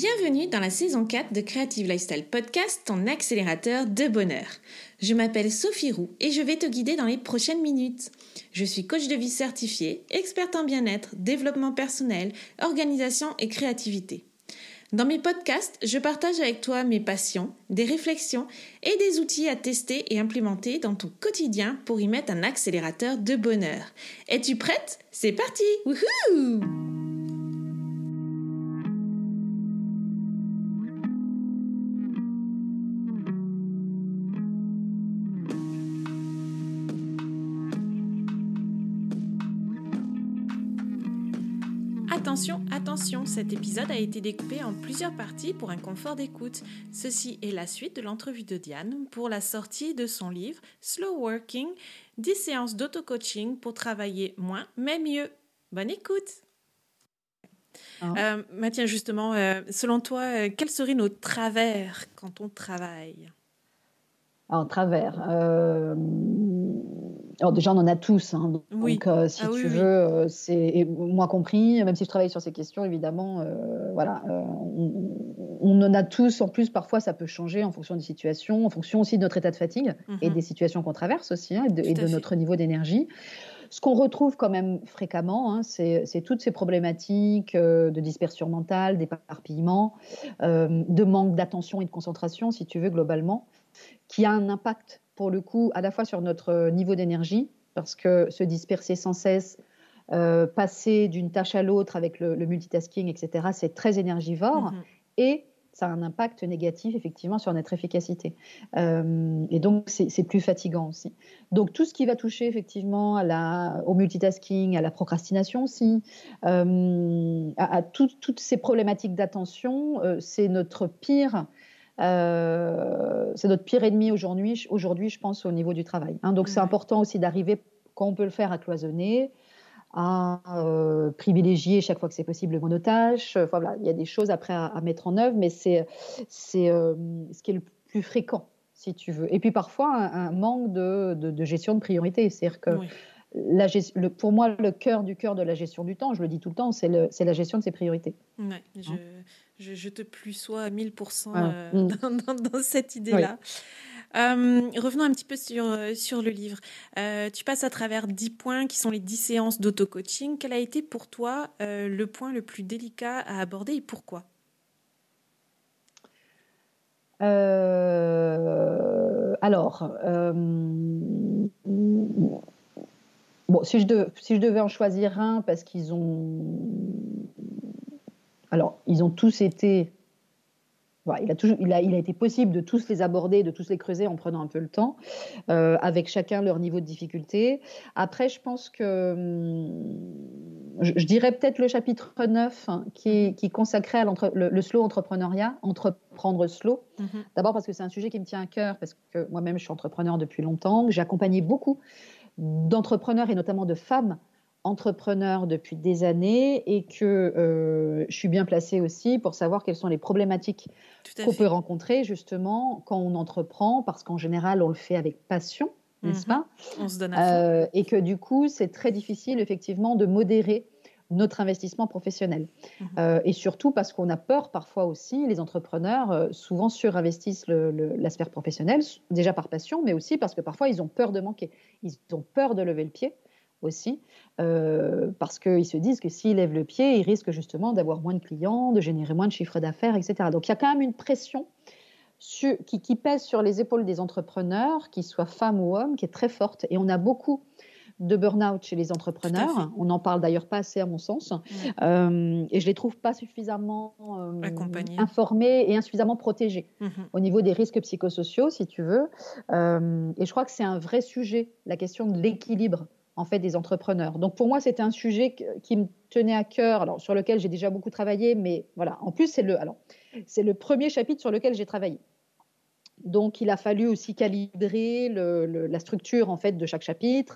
Bienvenue dans la saison 4 de Creative Lifestyle Podcast, ton accélérateur de bonheur. Je m'appelle Sophie Roux et je vais te guider dans les prochaines minutes. Je suis coach de vie certifiée, experte en bien-être, développement personnel, organisation et créativité. Dans mes podcasts, je partage avec toi mes passions, des réflexions et des outils à tester et implémenter dans ton quotidien pour y mettre un accélérateur de bonheur. Es-tu prête ? C'est parti ! Wouhou ! Attention, cet épisode a été découpé en plusieurs parties pour un confort d'écoute. Ceci est la suite de l'entrevue de Diane pour la sortie de son livre Slow Working, 10 séances d'auto-coaching pour travailler moins mais mieux. Bonne écoute. Tiens, justement, selon toi, quels seraient nos travers quand on travaille ? En travers. Alors déjà, on en a tous. Donc, oui. si tu veux, c'est moi compris, même si je travaille sur ces questions, évidemment, on en a tous. En plus, parfois, ça peut changer en fonction des situations, en fonction aussi de notre état de fatigue et des situations qu'on traverse aussi, et de notre niveau d'énergie. Ce qu'on retrouve quand même fréquemment, c'est toutes ces problématiques de dispersion mentale, d'éparpillement, de manque d'attention et de concentration, si tu veux, globalement, qui a un impact, pour le coup, à la fois sur notre niveau d'énergie, parce que se disperser sans cesse, passer d'une tâche à l'autre avec le multitasking, etc., c'est très énergivore, et ça a un impact négatif, effectivement, sur notre efficacité. Et donc, c'est plus fatigant aussi. Donc, tout ce qui va toucher, effectivement, au multitasking, à la procrastination aussi, à toutes ces problématiques d'attention, c'est notre pire ennemi aujourd'hui, je pense, au niveau du travail. Donc, c'est important aussi d'arriver, quand on peut le faire, à cloisonner, à privilégier chaque fois que c'est possible le monotâche. Voilà, il y a des choses après à mettre en œuvre, mais c'est ce qui est le plus fréquent, si tu veux. Et puis parfois, un manque de gestion de priorité. C'est-à-dire que pour moi, le cœur de la gestion du temps, je le dis tout le temps, c'est la gestion de ses priorités. Ouais, je te plus sois à 1000% dans cette idée-là. Oui. Revenons un petit peu sur le livre. Tu passes à travers 10 points qui sont les 10 séances d'auto-coaching. Quel a été pour toi le point le plus délicat à aborder et pourquoi ? Si je devais en choisir un, parce qu'ils ont tous été... il a été possible de tous les aborder, de tous les creuser en prenant un peu le temps, avec chacun leur niveau de difficulté. Après, je pense que je dirais peut-être le chapitre 9 qui est consacré à le slow entrepreneuriat, entreprendre slow. D'abord parce que c'est un sujet qui me tient à cœur, parce que moi-même je suis entrepreneur depuis longtemps, j'ai accompagné beaucoup d'entrepreneurs et notamment de femmes entrepreneur depuis des années et que je suis bien placée aussi pour savoir quelles sont les problématiques qu'on peut rencontrer justement quand on entreprend, parce qu'en général on le fait avec passion, n'est-ce pas ? On se donne à fond. Et que du coup c'est très difficile effectivement de modérer notre investissement professionnel. Et surtout parce qu'on a peur parfois aussi, les entrepreneurs souvent surinvestissent l'aspect professionnel, déjà par passion, mais aussi parce que parfois ils ont peur de manquer, ils ont peur de lever le pied aussi, parce qu'ils se disent que s'ils lèvent le pied, ils risquent justement d'avoir moins de clients, de générer moins de chiffre d'affaires, etc. Donc il y a quand même une pression qui pèse sur les épaules des entrepreneurs, qu'ils soient femmes ou hommes, qui est très forte. Et on a beaucoup de burn-out chez les entrepreneurs. On n'en parle d'ailleurs pas assez à mon sens. Et je ne les trouve pas suffisamment informés et insuffisamment protégés au niveau des risques psychosociaux, si tu veux. Et je crois que c'est un vrai sujet, la question de l'équilibre en fait, des entrepreneurs. Donc, pour moi, c'était un sujet qui me tenait à cœur, alors, sur lequel j'ai déjà beaucoup travaillé, mais voilà. En plus, c'est le premier chapitre sur lequel j'ai travaillé. Donc, il a fallu aussi calibrer la structure en fait de chaque chapitre.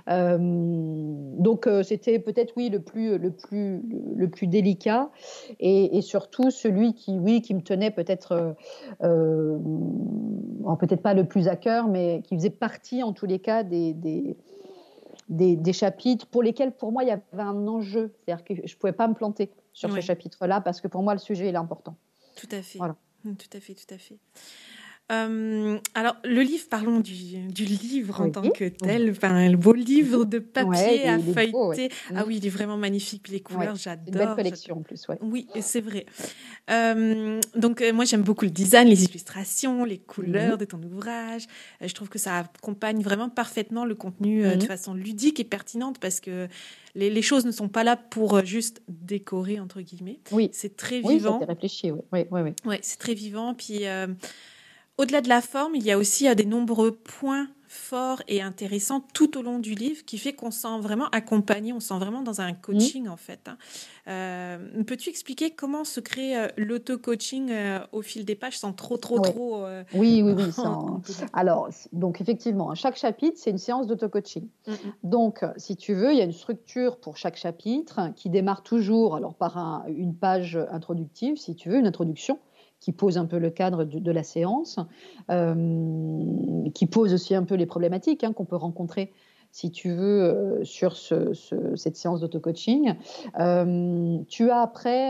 Donc, c'était peut-être le plus délicat et surtout celui qui me tenait peut-être peut-être pas le plus à cœur, mais qui faisait partie en tous les cas des chapitres pour lesquels, pour moi, il y avait un enjeu. C'est-à-dire que je ne pouvais pas me planter sur ce chapitre-là parce que pour moi, le sujet il est important. Tout à fait. Voilà. Tout à fait, tout à fait. Alors, le livre, parlons du livre en tant que tel. Enfin, le beau livre de papier à feuilleter. Beau, ouais. Ah oui, il est vraiment magnifique. Puis les couleurs, j'adore. Une belle collection en plus, ouais. Oui, c'est vrai. Donc, moi, j'aime beaucoup le design, les illustrations, les couleurs de ton ouvrage. Je trouve que ça accompagne vraiment parfaitement le contenu de façon ludique et pertinente parce que les choses ne sont pas là pour juste décorer, entre guillemets. Oui. C'est très vivant. Oui, ça t'est réfléchi, oui. Oui, c'est très vivant. Puis, au-delà de la forme, il y a aussi des nombreux points forts et intéressants tout au long du livre qui fait qu'on se sent vraiment accompagné, on se sent vraiment dans un coaching en fait. Peux-tu expliquer comment se crée l'auto-coaching au fil des pages sans trop... Oui. Alors, donc effectivement, chaque chapitre, c'est une séance d'auto-coaching. Donc, si tu veux, il y a une structure pour chaque chapitre qui démarre toujours par une page introductive, si tu veux, une introduction qui pose un peu le cadre de la séance, qui pose aussi un peu les problématiques qu'on peut rencontrer, si tu veux, sur cette séance d'auto-coaching. Tu as après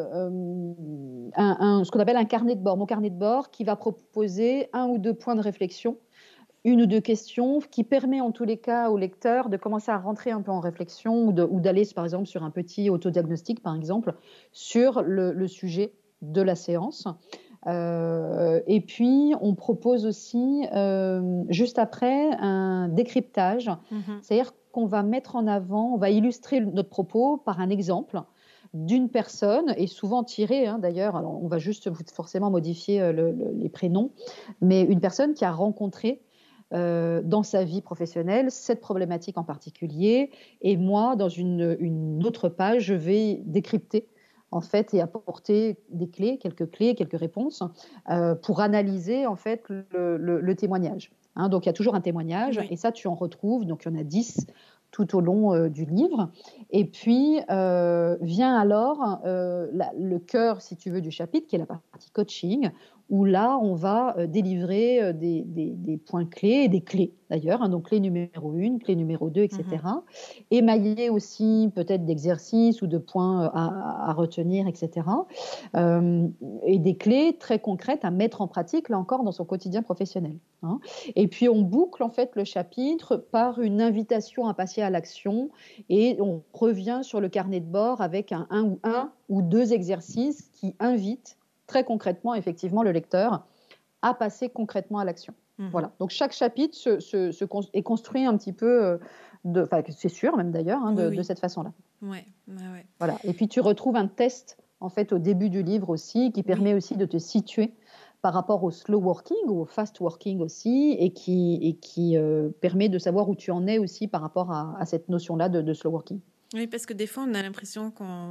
ce qu'on appelle un carnet de bord, mon carnet de bord, qui va proposer 1 ou 2 points de réflexion, 1 ou 2 questions, qui permet en tous les cas au lecteur de commencer à rentrer un peu en réflexion ou d'aller, par exemple, sur un petit autodiagnostic, par exemple, sur le sujet de la séance. Et puis, on propose aussi, juste après, un décryptage. C'est-à-dire qu'on va mettre en avant, on va illustrer notre propos par un exemple d'une personne, et souvent tiré, d'ailleurs, alors on va juste forcément modifier les prénoms, mais une personne qui a rencontré dans sa vie professionnelle cette problématique en particulier. Et moi, dans une autre page, je vais décrypter en fait, et apporter quelques réponses pour analyser en fait le témoignage. Donc, il y a toujours un témoignage, et ça, tu en retrouves, donc il y en a 10 tout au long du livre. Et puis, vient alors le cœur, si tu veux, du chapitre, qui est la partie coaching, où là, on va délivrer des points clés, et des clés d'ailleurs, donc clé numéro 1, clé numéro 2, etc. Émaillé aussi peut-être d'exercices ou de points à retenir, etc. Et des clés très concrètes à mettre en pratique, là encore, dans son quotidien professionnel. Et puis, on boucle en fait le chapitre par une invitation à passer à l'action, et on revient sur le carnet de bord avec un ou deux exercices qui invitent très concrètement, effectivement, le lecteur à passer concrètement à l'action. Voilà. Donc, chaque chapitre est construit un petit peu, c'est sûr même d'ailleurs, de cette façon-là. Ouais. Voilà. Et puis, tu retrouves un test, en fait, au début du livre aussi, qui permet aussi de te situer par rapport au slow working ou au fast working aussi, et qui permet de savoir où tu en es aussi par rapport à cette notion-là de slow working. Oui, parce que des fois, on a l'impression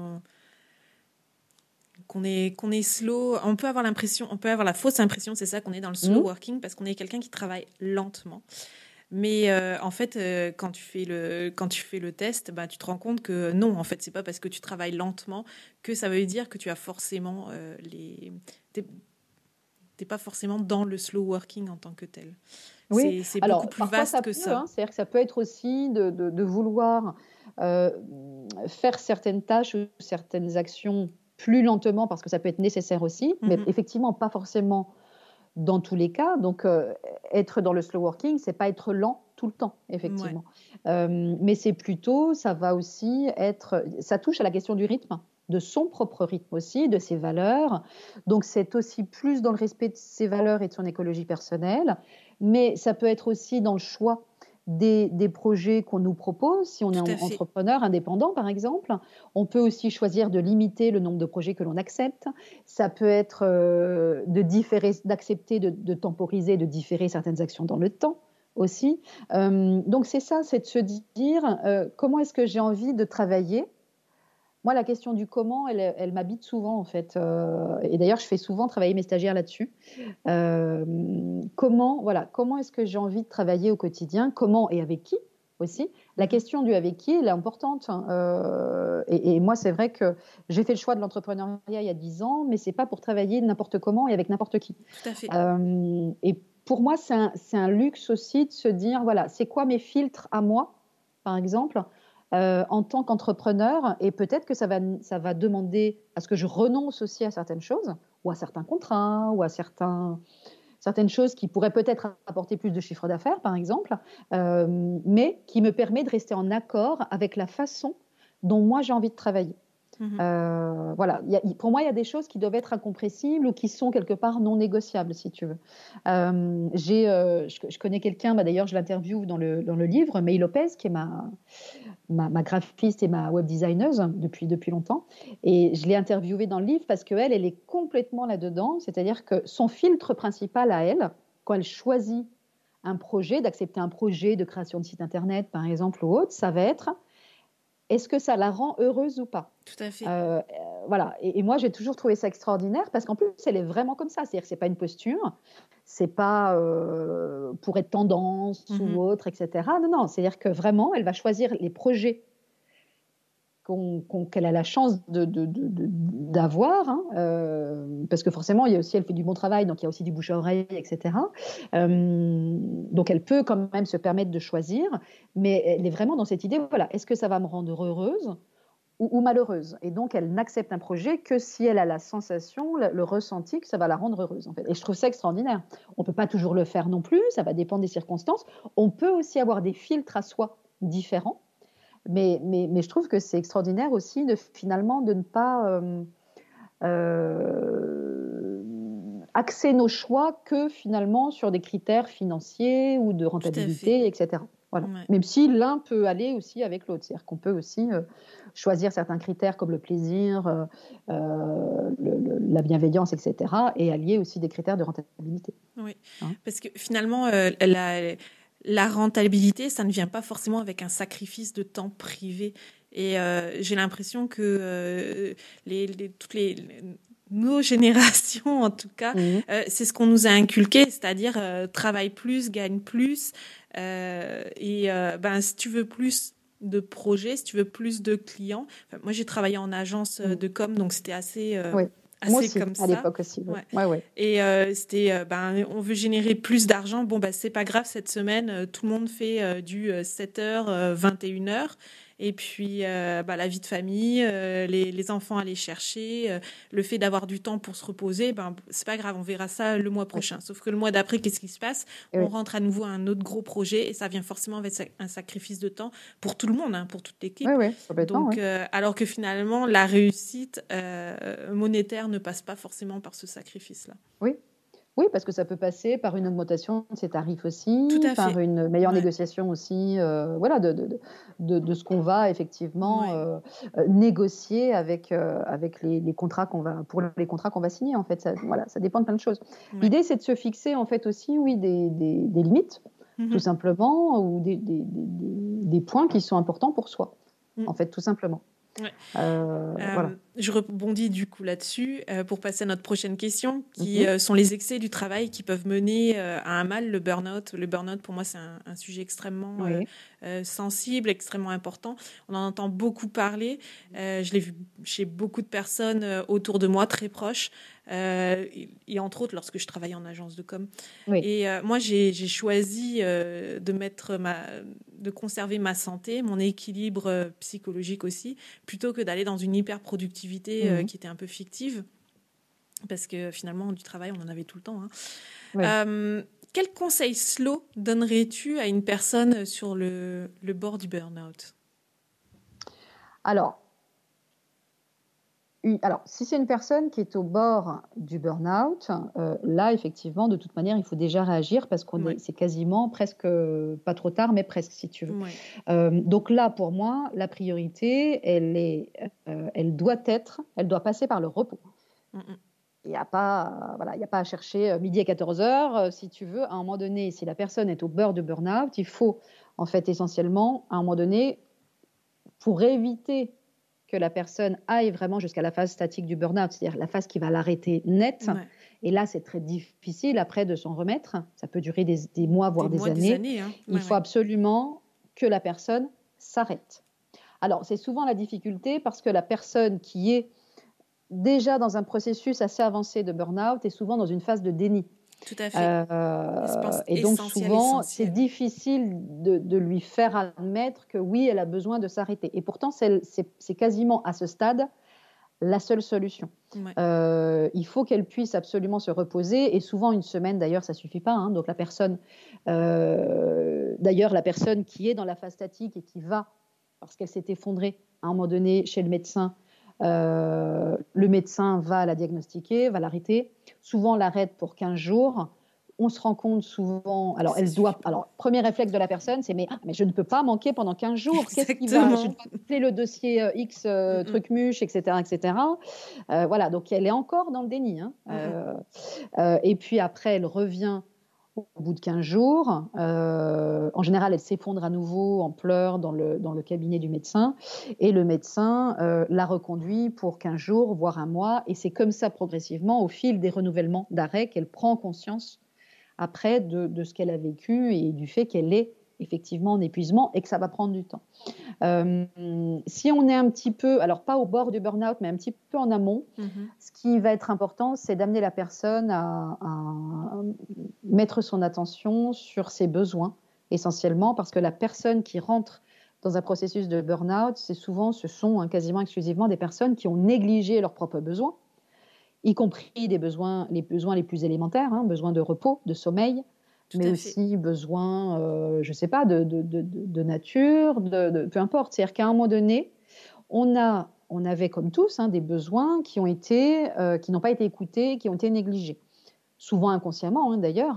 qu'on est slow. On peut avoir la fausse impression, c'est ça, qu'on est dans le slow working parce qu'on est quelqu'un qui travaille lentement. Mais en fait, quand tu fais le test, tu te rends compte que non, en fait, c'est pas parce que tu travailles lentement que ça veut dire que tu as forcément t'es pas forcément dans le slow working en tant que tel. Oui. C'est beaucoup plus vaste que ça. C'est-à-dire que ça peut être aussi de vouloir faire certaines tâches ou certaines actions plus lentement parce que ça peut être nécessaire aussi, mais effectivement pas forcément dans tous les cas. Donc, être dans le slow working, c'est pas être lent tout le temps, effectivement. Mais c'est plutôt, ça va aussi ça touche à la question du rythme, de son propre rythme aussi, de ses valeurs. Donc, c'est aussi plus dans le respect de ses valeurs et de son écologie personnelle, mais ça peut être aussi dans le choix des projets qu'on nous propose. Si on est entrepreneur indépendant, par exemple, on peut aussi choisir de limiter le nombre de projets que l'on accepte. Ça peut être d'accepter de temporiser, de différer certaines actions dans le temps aussi. Donc c'est ça, c'est de se dire comment est-ce que j'ai envie de travailler. Moi, la question du comment, elle m'habite souvent, en fait. Et d'ailleurs, je fais souvent travailler mes stagiaires là-dessus. Comment est-ce que j'ai envie de travailler au quotidien? Comment et avec qui aussi? La question du avec qui, elle est importante. Et moi, c'est vrai que j'ai fait le choix de l'entrepreneuriat il y a 10 ans, mais ce n'est pas pour travailler n'importe comment et avec n'importe qui. Tout à fait. Et pour moi, c'est un luxe aussi de se dire, voilà, c'est quoi mes filtres à moi, par exemple, en tant qu'entrepreneur, et peut-être que ça va demander à ce que je renonce aussi à certaines choses ou à certains contrats, ou à certaines choses qui pourraient peut-être apporter plus de chiffre d'affaires, par exemple, mais qui me permet de rester en accord avec la façon dont moi j'ai envie de travailler. Voilà. Pour moi, il y a des choses qui doivent être incompressibles ou qui sont quelque part non négociables, si tu veux. Je connais quelqu'un, d'ailleurs, je l'interviewe dans le livre, May Lopez, qui est ma graphiste et ma web designer depuis longtemps. Et je l'ai interviewée dans le livre parce qu'elle est complètement là-dedans. C'est-à-dire que son filtre principal à elle, quand elle choisit un projet, d'accepter un projet de création de site internet, par exemple, ou autre, ça va être: est-ce que ça la rend heureuse ou pas? Tout à fait. Voilà. Et moi, j'ai toujours trouvé ça extraordinaire parce qu'en plus, elle est vraiment comme ça. C'est-à-dire que ce n'est pas une posture, c'est pas pour être tendance ou autre, etc. Non. C'est-à-dire que vraiment, elle va choisir les projets qu'elle a la chance d'avoir, parce que forcément, elle fait du bon travail, donc il y a aussi du bouche à oreille, etc. Donc elle peut quand même se permettre de choisir, mais elle est vraiment dans cette idée, voilà, est-ce que ça va me rendre heureuse ou malheureuse? Et donc elle n'accepte un projet que si elle a la sensation, le ressenti que ça va la rendre heureuse, en fait. Et je trouve ça extraordinaire. On ne peut pas toujours le faire non plus, ça va dépendre des circonstances. On peut aussi avoir des filtres à soi différents. Mais je trouve que c'est extraordinaire aussi finalement de ne pas axer nos choix que finalement sur des critères financiers ou de rentabilité, etc. Voilà. Ouais. Même si l'un peut aller aussi avec l'autre. C'est-à-dire qu'on peut aussi choisir certains critères comme le plaisir, la bienveillance, etc. et allier aussi des critères de rentabilité. Oui, parce que finalement, la rentabilité, ça ne vient pas forcément avec un sacrifice de temps privé. Et j'ai l'impression que nos générations, en tout cas, c'est ce qu'on nous a inculqué, c'est-à-dire travaille plus, gagne plus. Si tu veux plus de projets, si tu veux plus de clients, moi j'ai travaillé en agence de com, donc c'était assez... Moi aussi, comme ça. À l'époque aussi. Ouais. Et c'était, on veut générer plus d'argent. Bon, c'est pas grave, cette semaine, tout le monde fait du 7h, 21h. Et puis, la vie de famille, les enfants à aller chercher, le fait d'avoir du temps pour se reposer, c'est pas grave, on verra ça le mois prochain. Sauf que le mois d'après, qu'est-ce qui se passe? On rentre à nouveau à un autre gros projet et ça vient forcément avec un sacrifice de temps pour tout le monde, pour toute l'équipe. Donc, alors que finalement, la réussite monétaire ne passe pas forcément par ce sacrifice-là. Oui, parce que ça peut passer par une augmentation de ses tarifs aussi, par une meilleure négociation aussi, de ce qu'on va effectivement négocier avec les contrats pour les contrats qu'on va signer. En fait, ça dépend de plein de choses. L'idée, c'est de se fixer en fait aussi, des limites, tout simplement, ou des points qui sont importants pour soi, en fait, tout simplement. Voilà. Je rebondis du coup là-dessus pour passer à notre prochaine question qui sont les excès du travail qui peuvent mener à un mal, le burn-out. Le burn-out, pour moi, c'est un sujet extrêmement sensible, extrêmement important. On en entend beaucoup parler. Je l'ai vu chez beaucoup de personnes autour de moi, très proches. Et entre autres lorsque je travaillais en agence de com. Et moi, j'ai choisi de conserver ma santé, mon équilibre psychologique aussi, plutôt que d'aller dans une hyper-productivité qui était un peu fictive, parce que finalement, du travail, on en avait tout le temps. Quel conseil slow donnerais-tu à une personne sur le bord du burn-out? Alors, si c'est une personne qui est au bord du burn-out, là, effectivement, de toute manière, il faut déjà réagir parce c'est quasiment presque, pas trop tard, mais presque, si tu veux. Donc là, pour moi, la priorité, elle doit passer par le repos. Il n'y a pas à chercher midi à 14h. Si tu veux, à un moment donné, si la personne est au bord de burn-out, il faut, en fait, essentiellement, à un moment donné, pour éviter que la personne aille vraiment jusqu'à la phase statique du burn-out, c'est-à-dire la phase qui va l'arrêter net. Et là, c'est très difficile après de s'en remettre. Ça peut durer des mois, voire des années. Il faut absolument que la personne s'arrête. Alors, c'est souvent la difficulté parce que la personne qui est déjà dans un processus assez avancé de burn-out est souvent dans une phase de déni. Tout à fait. Et donc souvent, c'est difficile de lui faire admettre que oui, elle a besoin de s'arrêter. Et pourtant, c'est quasiment à ce stade la seule solution. Ouais. Il faut qu'elle puisse absolument se reposer, et souvent une semaine d'ailleurs ça suffit pas, hein. Donc la personne qui est dans la phase statique et qui va, parce qu'elle s'est effondrée à un moment donné chez le médecin va la diagnostiquer, va l'arrêter. Souvent, on l'arrête pour 15 jours. On se rend compte souvent. Alors, premier réflexe de la personne, c'est mais je ne peux pas manquer pendant 15 jours. Qu'est-ce qui va? Je dois appeler le dossier X, truc muche, etc. etc. Voilà, donc elle est encore dans le déni. Hein. Et puis après, elle revient au bout de 15 jours. En général, elle s'effondre à nouveau en pleurs dans le cabinet du médecin. Et le médecin la reconduit pour 15 jours, voire un mois. Et c'est comme ça, progressivement, au fil des renouvellements d'arrêt, qu'elle prend conscience après de ce qu'elle a vécu et du fait qu'elle est effectivement en épuisement et que ça va prendre du temps. Si on est un petit peu, alors pas au bord du burn-out, mais un petit peu en amont, ce qui va être important, c'est d'amener la personne à mettre son attention sur ses besoins, essentiellement, parce que la personne qui rentre dans un processus de burn-out, ce sont quasiment exclusivement des personnes qui ont négligé leurs propres besoins, y compris les besoins les plus élémentaires, hein, besoins de repos, de sommeil, mais aussi besoins, je ne sais pas, de nature, peu importe. C'est-à-dire qu'à un moment donné, on avait comme tous des besoins qui n'ont pas été écoutés, qui ont été négligés, souvent inconsciemment d'ailleurs.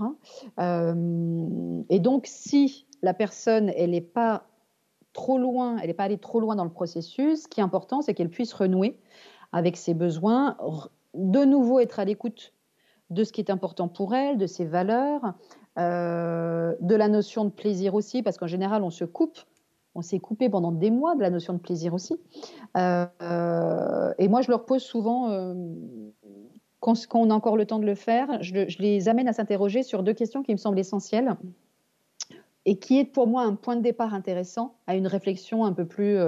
Et donc, si la personne, elle n'est pas allée trop loin dans le processus, ce qui est important, c'est qu'elle puisse renouer avec ses besoins, de nouveau être à l'écoute de ce qui est important pour elle, de ses valeurs, de la notion de plaisir aussi, parce qu'en général, on s'est coupé pendant des mois de la notion de plaisir aussi. Et moi, je leur pose souvent, quand on a encore le temps de le faire, je les amène à s'interroger sur 2 questions qui me semblent essentielles et qui est pour moi un point de départ intéressant à une réflexion un peu plus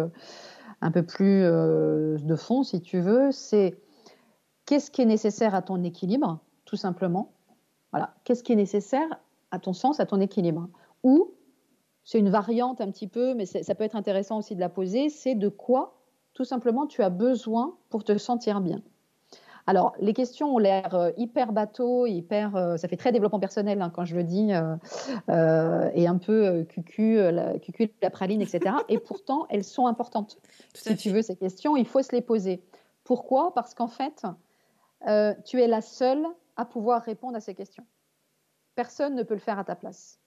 de fond, si tu veux. C'est qu'est-ce qui est nécessaire à ton équilibre, tout simplement. Voilà. Qu'est-ce qui est nécessaire à ton sens, à ton équilibre? Ou, c'est une variante un petit peu, mais ça peut être intéressant aussi de la poser, c'est de quoi, tout simplement, tu as besoin pour te sentir bien. Alors, les questions ont l'air hyper bateau, ça fait très développement personnel quand je le dis, et un peu cucu, la praline, etc. Et pourtant, elles sont importantes. Si tu veux, ces questions, il faut se les poser. Pourquoi? Parce qu'en fait, tu es la seule à pouvoir répondre à ces questions. Personne ne peut le faire à ta place.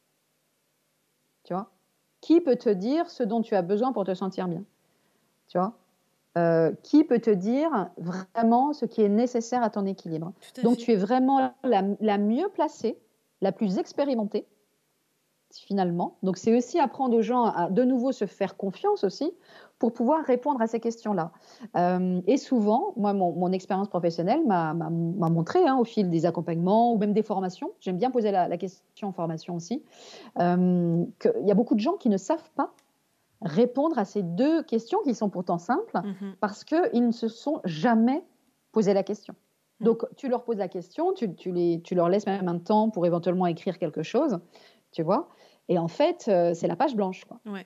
Tu vois? Qui peut te dire ce dont tu as besoin pour te sentir bien? Tu vois? Qui peut te dire vraiment ce qui est nécessaire à ton équilibre? Donc, tu es vraiment la mieux placée, la plus expérimentée, finalement. Donc, c'est aussi apprendre aux gens à de nouveau se faire confiance aussi pour pouvoir répondre à ces questions-là. Et souvent, moi, mon expérience professionnelle m'a montré au fil des accompagnements ou même des formations, j'aime bien poser la question en formation aussi, qu'il y a beaucoup de gens qui ne savent pas répondre à ces 2 questions qui sont pourtant simples parce qu'ils ne se sont jamais posé la question. Donc, tu leur poses la question, tu leur laisses même un temps pour éventuellement écrire quelque chose, tu vois. Et en fait, c'est la page blanche, quoi. Ouais.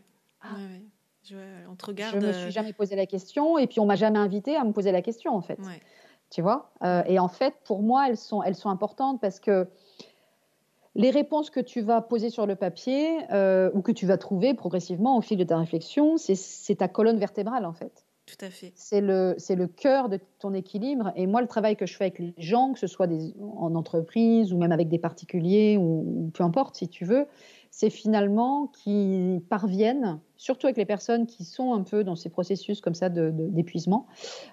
On te regarde. Je me suis jamais posé la question et puis on m'a jamais invité à me poser la question, en fait. Ouais. Tu vois. Et en fait, pour moi, elles sont importantes parce que les réponses que tu vas poser sur le papier ou que tu vas trouver progressivement au fil de ta réflexion, c'est ta colonne vertébrale, en fait. Tout à fait. C'est le cœur de ton équilibre. Et moi, le travail que je fais avec les gens, que ce soit en entreprise ou même avec des particuliers ou peu importe, si tu veux, c'est finalement qu'ils parviennent, surtout avec les personnes qui sont un peu dans ces processus comme ça d'épuisement,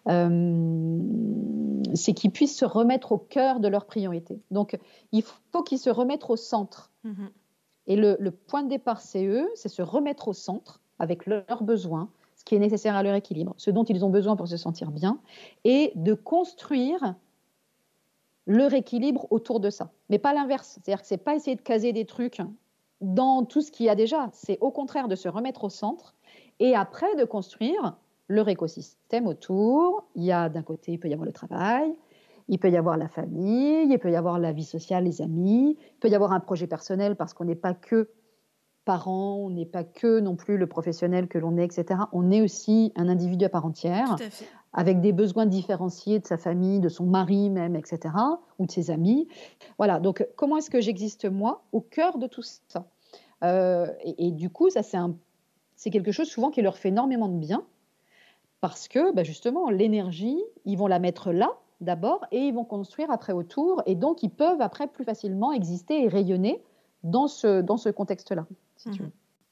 c'est qu'ils puissent se remettre au cœur de leurs priorités. Donc, il faut qu'ils se remettent au centre. Et le point de départ, c'est eux, c'est se remettre au centre avec leurs besoins, ce qui est nécessaire à leur équilibre, ce dont ils ont besoin pour se sentir bien, et de construire leur équilibre autour de ça. Mais pas l'inverse, c'est-à-dire que c'est pas essayer de caser des trucs dans tout ce qu'il y a déjà, c'est au contraire de se remettre au centre et après de construire leur écosystème autour. Il y a d'un côté, il peut y avoir le travail, il peut y avoir la famille, il peut y avoir la vie sociale, les amis, il peut y avoir un projet personnel parce qu'on n'est pas que parent, on n'est pas que non plus le professionnel que l'on est, etc. On est aussi un individu à part entière, Tout à fait. avec des besoins différenciés de sa famille, de son mari même, etc., ou de ses amis. Voilà, donc comment est-ce que j'existe moi au cœur de tout ça? Et du coup, ça c'est quelque chose souvent qui leur fait énormément de bien, parce que justement, l'énergie, ils vont la mettre là d'abord et ils vont construire après autour. Et donc, ils peuvent après plus facilement exister et rayonner dans ce contexte-là, si tu veux.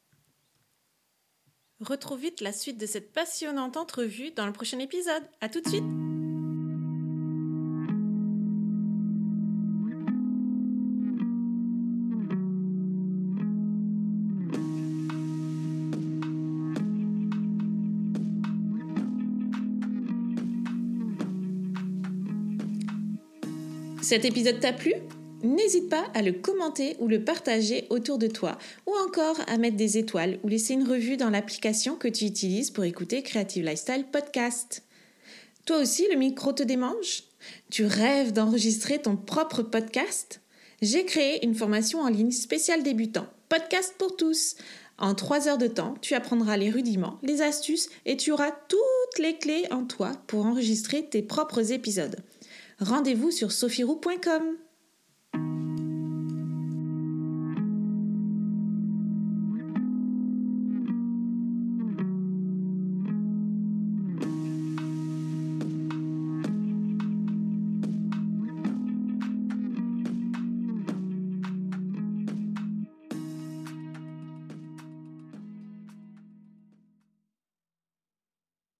Retrouve vite la suite de cette passionnante entrevue dans le prochain épisode. À tout de suite. Cet épisode t'a plu ? N'hésite pas à le commenter ou le partager autour de toi, ou encore à mettre des étoiles ou laisser une revue dans l'application que tu utilises pour écouter Creative Lifestyle Podcast. Toi aussi, le micro te démange ? Tu rêves d'enregistrer ton propre podcast ? J'ai créé une formation en ligne spéciale débutant, Podcast pour tous. En 3 heures de temps, tu apprendras les rudiments, les astuces et tu auras toutes les clés en toi pour enregistrer tes propres épisodes. Rendez-vous sur sophieroux.com.